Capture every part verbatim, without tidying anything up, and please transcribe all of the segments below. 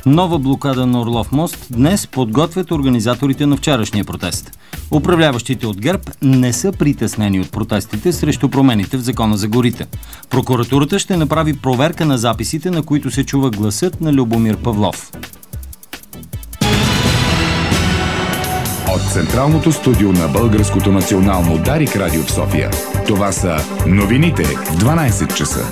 Нова блокада на Орлов мост днес подготвят организаторите на вчерашния протест. Управляващите от ГЕРБ не са притеснени от протестите срещу промените в Закона за горите. Прокуратурата ще направи проверка на записите, на които се чува гласът на Любомир Павлов. От Централното студио на Българското национално Дарик радио в София. Това са новините в дванайсет часа.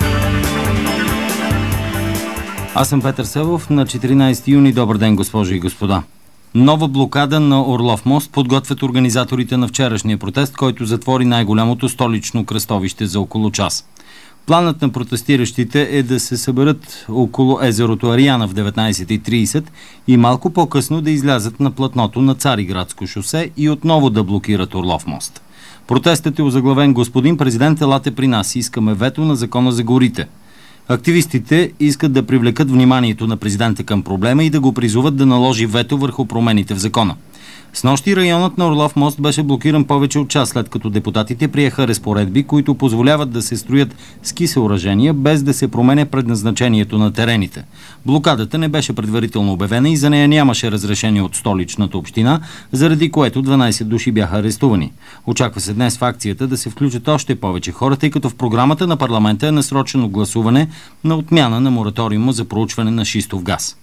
Аз съм Петър Севов. На четиринайсети юни. Добър ден, госпожи и господа. Нова блокада на Орлов мост подготвят организаторите на вчерашния протест, който затвори най-голямото столично кръстовище за около час. Планът на протестиращите е да се съберат около езерото Ариана в деветнайсет и трийсет и малко по-късно да излязат на платното на Цариградско шосе и отново да блокират Орлов мост. Протестът е озаглавен: "Господин президент, елате при нас, искаме вето на Закона за горите". Активистите искат да привлекат вниманието на президента към проблема и да го призоват да наложи вето върху промените в закона. Снощи районът на Орлов мост беше блокиран повече от час, след като депутатите приеха разпоредби, които позволяват да се строят ски съоръжения, без да се променя предназначението на терените. Блокадата не беше предварително обявена и за нея нямаше разрешение от столичната община, заради което дванайсет души бяха арестувани. Очаква се днес в акцията да се включат още повече хора, тъй като в програмата на парламента е насрочено гласуване на отмяна на мораториума за проучване на шистов газ.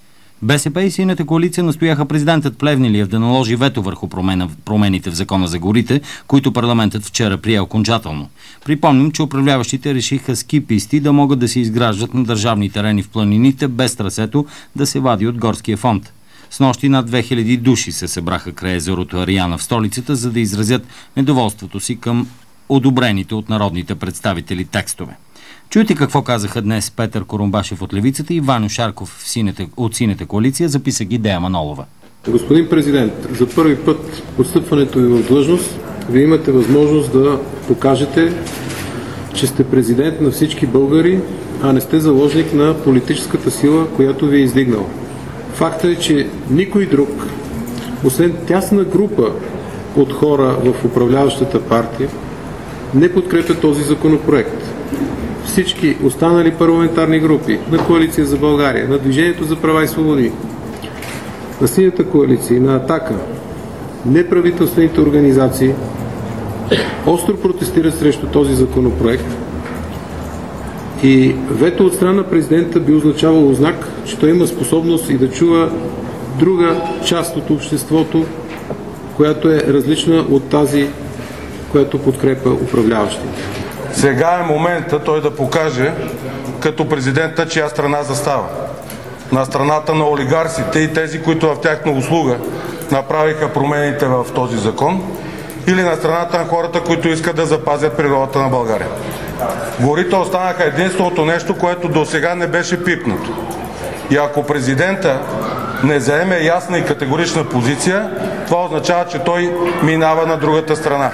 БСП и Синята коалиция настояха президентът Плевнелиев да наложи вето върху промена, промените в Закона за горите, които парламентът вчера прие окончателно. Припомним, че управляващите решиха ски писти да могат да се изграждат на държавни терени в планините, без трасето да се вади от горския фонд. Снощи над две хиляди души се събраха край езерото Ариана в столицата, за да изразят недоволството си към одобрените от народните представители текстове. Чуйте какво казаха днес Петър Корумбашев от Левицата и Ваньо Шарков в синята, от Синята коалиция, записа ги Дея Манолова. Господин президент, за първи път от встъпването ви в длъжност, вие имате възможност да покажете, че сте президент на всички българи, а не сте заложник на политическата сила, която ви е издигнала. Фактът е, че никой друг, освен тясна група от хора в управляващата партия, не подкрепя този законопроект. Всички останали парламентарни групи на Коалиция за България, на Движението за права и свободи, на Синята коалиция и на Атака, неправителствените организации остро протестират срещу този законопроект и вето от страна на президента би означавало знак, че той има способност и да чува друга част от обществото, която е различна от тази, която подкрепя управляващите. Сега е момента той да покаже като президента чия страна застава. На страната на олигарсите и тези, които в тяхна услуга направиха промените в този закон, или на страната на хората, които искат да запазят природата на България. Горите останаха единственото нещо, което до сега не беше пипнато. И ако президента не заеме ясна и категорична позиция, това означава, че той минава на другата страна.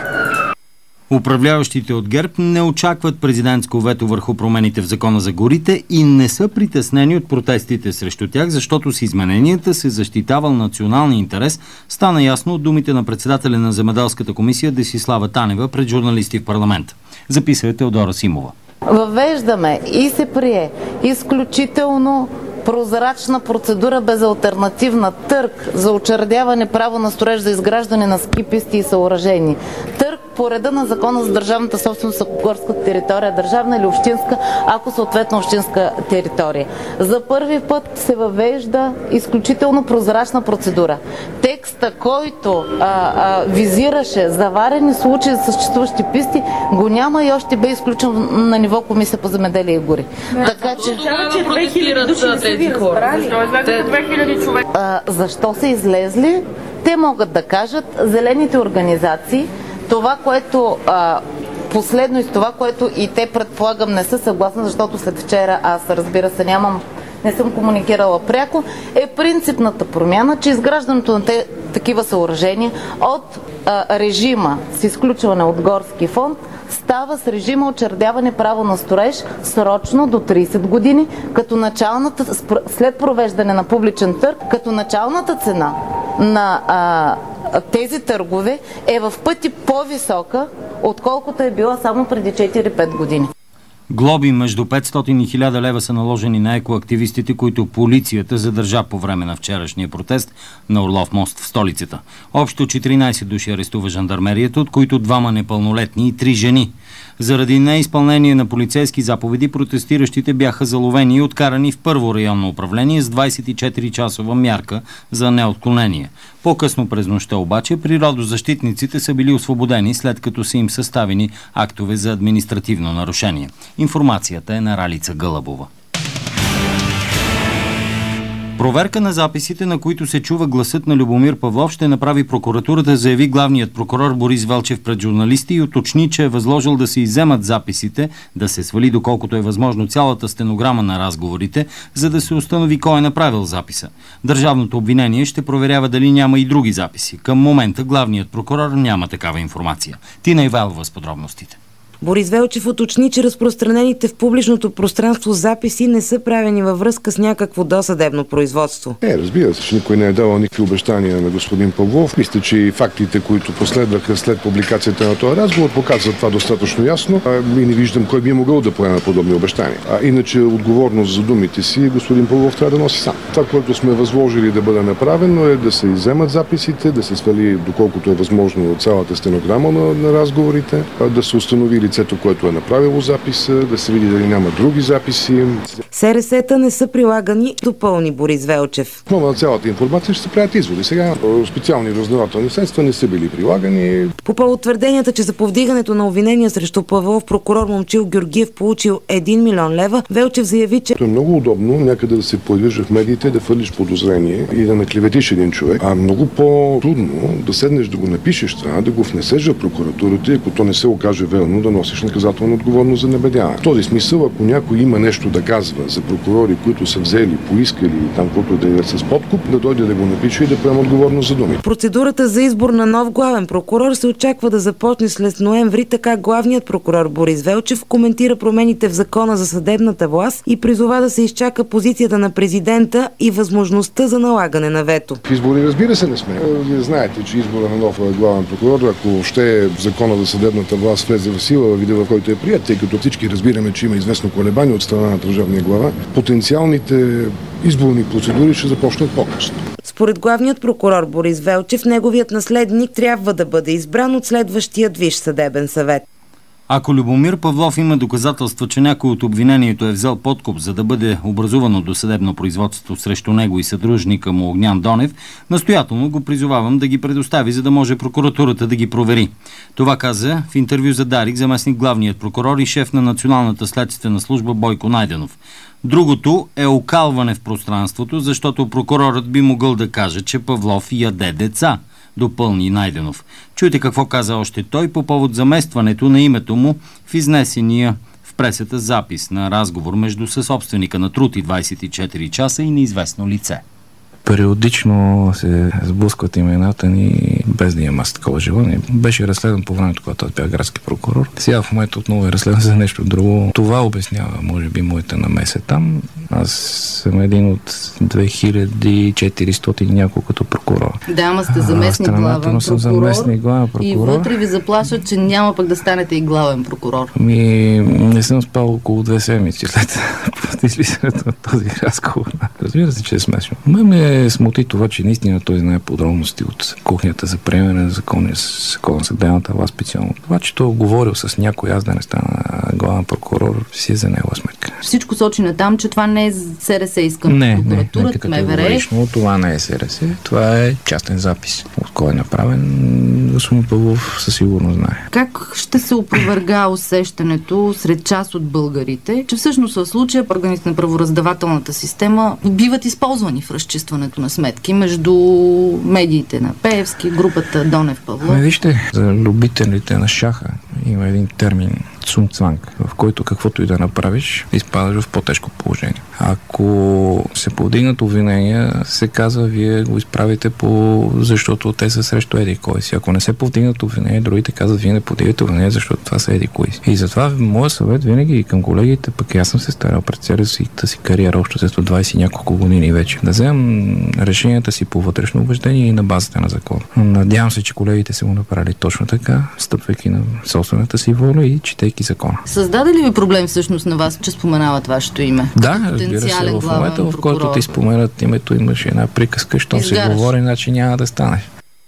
Управляващите от ГЕРБ не очакват президентско вето върху промените в Закона за горите и не са притеснени от протестите срещу тях, защото с измененията се защитавал националния интерес, стана ясно от думите на председателя на Земеделската комисия Десислава Танева пред журналисти в парламент. Записва Теодора Симова. Въвеждаме и се прие изключително прозрачна процедура без алтернативна, търг за учредяване право на строеж за изграждане на ски писти и съоръжения. Търг по реда на Закона за държавната собственост, ако горската територия е държавна или общинска, ако съответно общинска територия. За първи път се въвежда изключително прозрачна процедура. Текста, който а, а, визираше заварени случаи за съществуващи писти, го няма и още бе изключен на ниво Комисия по земеделие и гори. Не, така че две хиляди души не са ви разбрали. две хиляди човека. А, защо са излезли? Те могат да кажат. Зелените организации, това, което а, последно и с това, което и те, предполагам, не са съгласни, защото след вчера аз, разбира се, нямам, не съм комуникирала пряко, е принципната промяна, че изграждането на те, такива съоръжения от а, режима с изключване от горски фонд става с режима учредяване право на строеж срочно до трийсет години, като началната, след провеждане на публичен търг, като началната цена на а, тези търгове е в пъти по-висока, отколкото е била само преди четири-пет години. Глоби между петстотин и хиляда лева са наложени на екоактивистите, които полицията задържа по време на вчерашния протест на Орлов мост в столицата. Общо четиринайсет души арестува жандармерията, от които двама непълнолетни и три жени. Заради неизпълнение на полицейски заповеди, протестиращите бяха заловени и откарани в първо районно управление с двайсет и четири часова мярка за неотклонение. По-късно през нощта обаче природозащитниците са били освободени, след като са им съставени актове за административно нарушение. Информацията е на Ралица Гълъбова. Проверка на записите, на които се чува гласът на Любомир Павлов, ще направи прокуратурата, заяви главният прокурор Борис Велчев пред журналисти и уточни, че е възложил да се изземат записите, да се свали доколкото е възможно цялата стенограма на разговорите, за да се установи кой е направил записа. Държавното обвинение ще проверява дали няма и други записи. Към момента главният прокурор няма такава информация. Тина Ивайлова с подробностите. Борис Велчев уточни, че разпространените в публичното пространство записи не са правени във връзка с някакво досъдебно производство. Е, разбира се, че никой не е давал никакви обещания на господин Павлов. Мисля, че и фактите, които последваха след публикацията на този разговор, показват това достатъчно ясно. А, и не виждам кой би могъл да поеме подобни обещания. А иначе отговорност за думите си господин Павлов трябва да носи сам. Това, което сме възложили да бъде направено, е да се изземат записите, да се свали доколкото е възможно цялата стенограма на, на разговорите, да се установи лицето, което е направило записа, да се види дали няма други записи. СРС-та не са прилагани, допълни Борис Велчев. В на цялата информация ще се правят изводи. Сега специални разузнавателни средства не са били прилагани. По повод твърденията, че за повдигането на обвинения срещу Павлов прокурор Момчил Георгиев получил един милион лева, Велчев заяви, че е много удобно някъде да се появиш в медиите, да фърлиш подозрение и да наклеветиш един човек, а много по-трудно да седнеш да го напишеш това, да го внесеш в прокуратурата и ако то не се окаже верно, да носиш наказателна отговорност за набедяване. В този смисъл, ако някой има нещо да казва за прокурори, които са взели, поискали там, който да е с подкуп, да дойде да го напише и да поема отговорност за думи. Процедурата за избор на нов главен прокурор се очаква да започне след ноември, така главният прокурор Борис Велчев коментира промените в закона за съдебната власт и призова да се изчака позицията на президента и възможността за налагане на вето. В избори, разбира се, не сме. Вие знаете, че избора на нов главен прокурор, ако ще закона за съдебната власт влезе в сила, във вида, в който е прият, тъй като всички разбираме, че има известно колебание от страна на държавния глава, потенциалните изборни процедури ще започнат по-късно. Според главният прокурор Борис Велчев, неговият наследник трябва да бъде избран от следващия Висш съдебен съвет. Ако Любомир Павлов има доказателства, че някой от обвинението е взел подкуп, за да бъде образувано досъдебно производство срещу него и съдружника му Огнян Донев, настоятелно го призовавам да ги предостави, за да може прокуратурата да ги провери. Това каза в интервю за Дарик заместник главният прокурор и шеф на Националната следствена служба Бойко Найденов. Другото е окалване в пространството, защото прокурорът би могъл да каже, че Павлов яде деца, допълни Найденов. Чуйте какво каза още той по повод заместването на името му в изнесения в пресата запис на разговор между съсобственика на Труд и двайсет и четири часа и неизвестно лице. Периодично се сблъскват имената ни, без да имам аз такова желание. Беше разследван по времето, когато аз бях градски прокурор. Сега в момента отново е разследван за нещо друго. Това обяснява, може би, моята намеса там. Аз съм един от две хиляди и четиристотин няколкото прокурора. Да, ама сте заместник главен прокурор, заместник главен прокурор и вътре ви заплашват, че няма пък да станете и главен прокурор. Ми, не съм спал около две седмици след излизането на този разговор. Разбира се, че е смешно. Ме ме смути това, че наистина той знае подробности от кухнята за приемане на закони, закона за съдебната власт специално. Това, че той говорил с някой, аз да не стана главен прокурор, си е за негова сметка. Всичко сочи на там, че това не е СРС, искам не, прокуратурата, не, МВР. Това не е СРС, това е частен запис. От кой е направен, господин Павлов със сигурност знае. Как ще се опроверга усещането сред част от българите, че всъщност в случая органите на правораздавателната система биват използвани в разчистването на сметки между медиите на Пеевски, групата Донев Павлов? Ами вижте, за любителите на шаха има един термин цунцванг, в който каквото и да направиш, изпадаш в по-тежко положение. Ако се повдигнат обвинения, се казва, вие го изправите по... защото те са срещу еди кой си. Ако не се повдигнат обвинения, другите казват, вие не повдигате обвинения, защото това са еди кой си. И затова моят съвет винаги и към колегите, пък аз съм се старал пред цялата си, си кариера, още след двайсет и няколко години вече, да вземам решенията си по вътрешно убеждение и на базата на закон. Надявам се, че колегите са го направили точно така, стъпвайки на собствената си воля и четейки спазвайки закона. Създаде ли ви проблем всъщност на вас, че споменават вашето име? Да, разбира се, в момента, в който ти споменат името, имаш една приказка, щом се говори, значи няма да станеш.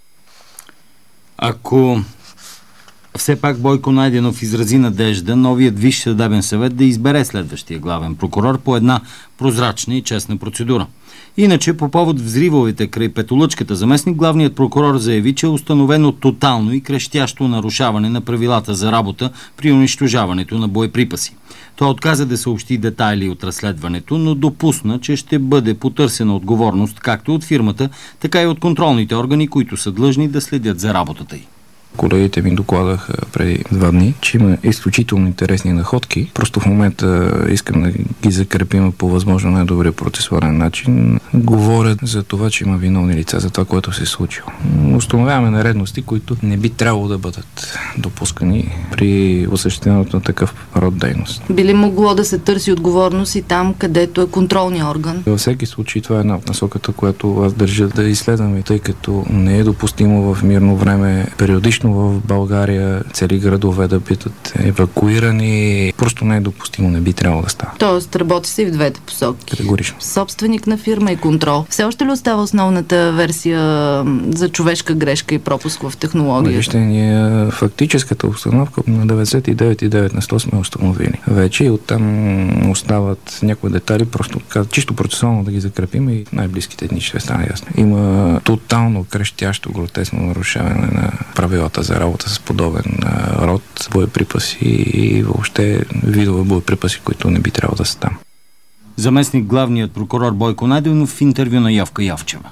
Ако все пак Бойко Найденов изрази надежда новият Висш съдебен съвет да избере следващия главен прокурор по една прозрачна и честна процедура. Иначе, по повод взривовете край Петолъчката, заместник главният прокурор заяви, че е установено тотално и крещящо нарушаване на правилата за работа при унищожаването на боеприпаси. Той отказа да съобщи детайли от разследването, но допусна, че ще бъде потърсена отговорност както от фирмата, така и от контролните органи, които са длъжни да следят за работата й. Колегите ми докладаха преди два дни, че има изключително интересни находки. Просто в момента искам да ги закрепим по възможно най-добрия процесуален начин. Говорят за това, че има виновни лица за това, което се е случило. Установяваме нередности, които не би трябвало да бъдат допускани при осъществяването на такъв род дейност. Би ли могло да се търси отговорност и там, където е контролният орган? Във всеки случай това е една от насоката, която аз държа да изследваме, тъй като не е допустимо в мирно време периодично в България цели градове да бъдат евакуирани. Просто не е допустимо, не би трябвало да става. Тоест работи се и в двете посоки. Категорично. Собственик на фирма и контрол. Все още ли остава основната версия за човешка грешка и пропуск в технологията? Вижте, ние фактическата обстановка на деветдесет и девет цяло и девет на сто сме установили. Вече и оттам остават някои детали, просто чисто процесуално да ги закрепим и най-близките дни ще стане ясно. Има тотално крещящо, гротесно нарушаване на правилата за работа с подобен род боеприпаси и въобще видове боеприпаси, които не би трябвало да са там. Заместник главният прокурор Бойко Найденов в интервю на Явка Явчева.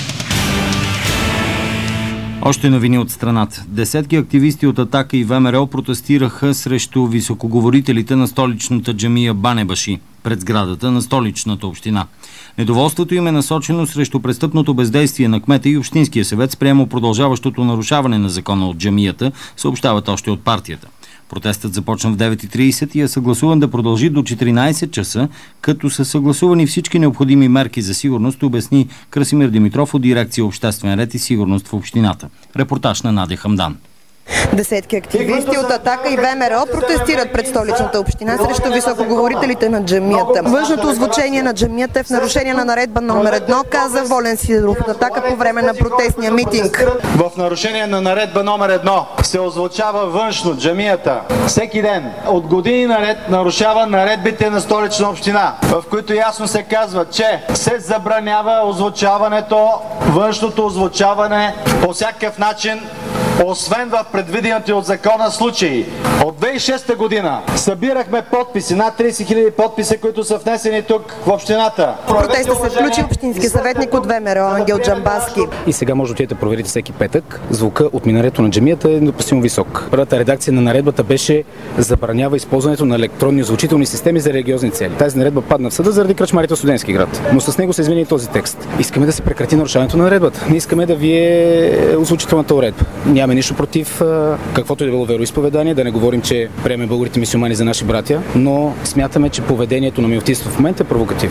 Още новини от страната. Десетки активисти от Атака и ВМРО протестираха срещу високоговорителите на столичната джамия Банебаши пред сградата на столичната община. Недоволството им е насочено срещу престъпното бездействие на кмета и общинския съвет спрямо продължаващото нарушаване на закона от джамията, съобщават още от партията. Протестът започна в девет и трийсет и е съгласуван да продължи до четиринайсет часа, като са съгласувани всички необходими мерки за сигурност, обясни Красимир Димитров от дирекция Обществен ред и сигурност в общината. Репортаж на Надя Хамдан. Десетки активисти от Атака и ВМРО протестират пред столичната община срещу високоговорителите на джамията. Външното озвучение на джамията е в нарушение на наредба номер едно, каза Волен Сидеров от Атака по време на протестния митинг. В нарушение на наредба номер едно се озвучава външно джамията всеки ден. От години наред нарушава наредбите на столична община, в които ясно се казва, че се забранява озвучаването, външното озвучаване по всякакъв начин, освен в предвидените от закона случаи. От две хиляди и шеста година събирахме подписи, над трийсет хиляди подписа, които са внесени тук в общината. В протеста се включи общински съветник от ВМРО Ангел Джамбаски. И сега може да отидете да проверите всеки петък. Звука от минарето на джамията е недопустимо висок. Първата редакция на наредбата беше забранява използването на електронни озвучителни системи за религиозни цели. Тази наредба падна в съда заради кръчмарите в Студентски град. Но с него се измени и този текст. Искаме да се прекрати нарушаването на наредбата. Не искаме да вие озвучителната уредба. Нямаме нищо против каквото и да било вероизповедание, да не говорим, че приеме българите мюсюлмани за наши братя, но смятаме, че поведението на мюфтийството в момента е провокативно.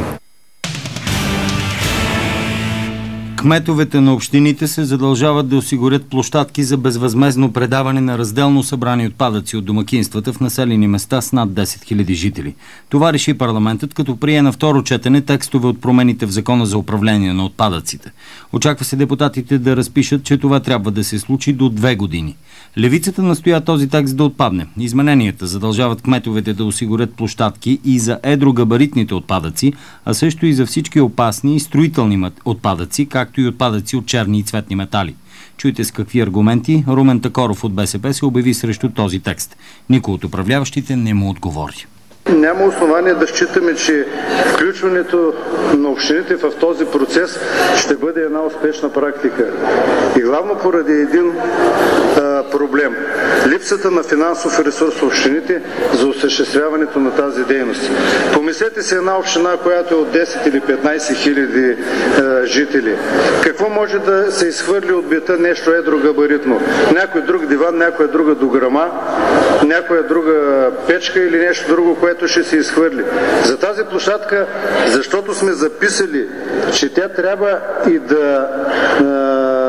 Кметовете на общините се задължават да осигурят площадки за безвъзмездно предаване на разделно събрани отпадъци от домакинствата в населени места с над десет хиляди жители. Това реши парламентът, като прие на второ четене текстове от промените в Закона за управление на отпадъците. Очаква се депутатите да разпишат, че това трябва да се случи до две години. Левицата настоя този текст да отпадне. Измененията задължават кметовете да осигурят площадки и за едрогабаритните отпадъци, а също и за всички опасни и строителни отпадъци, както и отпадъци от черни и цветни метали. Чуйте с какви аргументи Румен Такоров от БСП се обяви срещу този текст. Никой от управляващите не му отговори. Няма основание да считаме, че включването на общините в този процес ще бъде една успешна практика. И главно поради един а, проблем. Липсата на финансов ресурс в общините за осъществяването на тази дейност. Помислете си една община, която е от десет или петнайсет хиляди жители. Какво може да се изхвърли от бита нещо едрогабаритно? Някой друг диван, някоя друга дограма, някоя друга печка или нещо друго, което ще се изхвърли. За тази площадка, защото сме записали, че тя трябва и да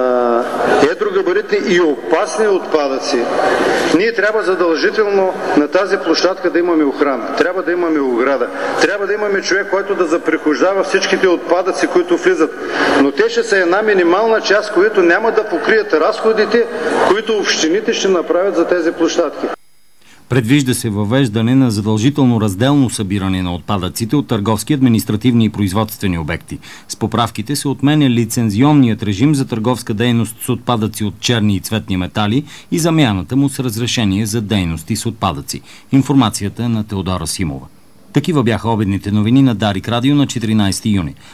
едрогабаритни и опасни отпадъци, ние трябва задължително на тази площадка да имаме охрана. Трябва да имаме ограда. Трябва да имаме човек, който да запрехождава всичките отпадъци, които влизат. Но те ще са една минимална част, които няма да покрият разходите, които общините ще направят за тези площадки. Предвижда се въвеждане на задължително разделно събиране на отпадъците от търговски, административни и производствени обекти. С поправките се отменя лицензионният режим за търговска дейност с отпадъци от черни и цветни метали и замяната му с разрешение за дейности с отпадъци. Информацията е на Теодора Симова. Такива бяха обедните новини на Дарик Радио на четиринайсети юни.